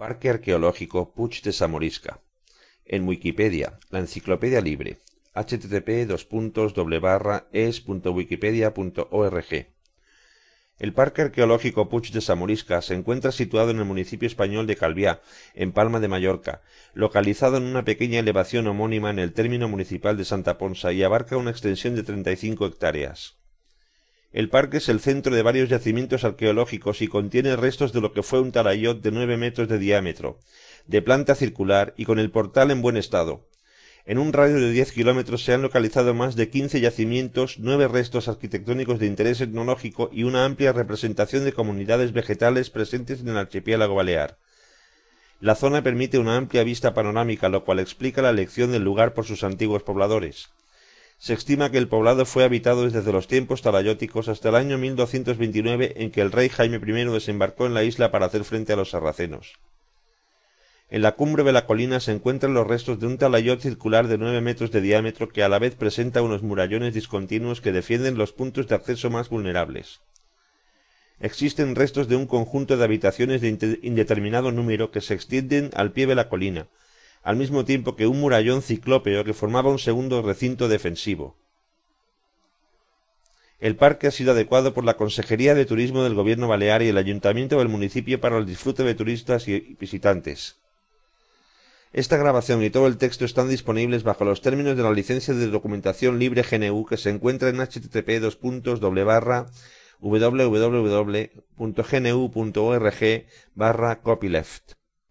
Parque Arqueológico Puig de Samorisca. En Wikipedia, la enciclopedia libre, http://es.wikipedia.org. El Parque Arqueológico Puig de Samorisca se encuentra situado en el municipio español de Calviá, en Palma de Mallorca, localizado en una pequeña elevación homónima en el término municipal de Santa Ponsa y abarca una extensión de 35 hectáreas. El parque es el centro de varios yacimientos arqueológicos y contiene restos de lo que fue un talayot de 9 metros de diámetro, de planta circular y con el portal en buen estado. En un radio de 10 kilómetros se han localizado más de 15 yacimientos, 9 restos arquitectónicos de interés etnológico y una amplia representación de comunidades vegetales presentes en el archipiélago balear. La zona permite una amplia vista panorámica, lo cual explica la elección del lugar por sus antiguos pobladores. Se estima que el poblado fue habitado desde los tiempos talayóticos hasta el año 1229, en que el rey Jaime I desembarcó en la isla para hacer frente a los sarracenos. En la cumbre de la colina se encuentran los restos de un talayot circular de 9 metros de diámetro que a la vez presenta unos murallones discontinuos que defienden los puntos de acceso más vulnerables. Existen restos de un conjunto de habitaciones de indeterminado número que se extienden al pie de la colina, al mismo tiempo que un murallón ciclópeo que formaba un segundo recinto defensivo. El parque ha sido adecuado por la Consejería de Turismo del Gobierno Balear y el Ayuntamiento del municipio para el disfrute de turistas y visitantes. Esta grabación y todo el texto están disponibles bajo los términos de la licencia de documentación libre GNU que se encuentra en http://www.gnu.org/copyleft.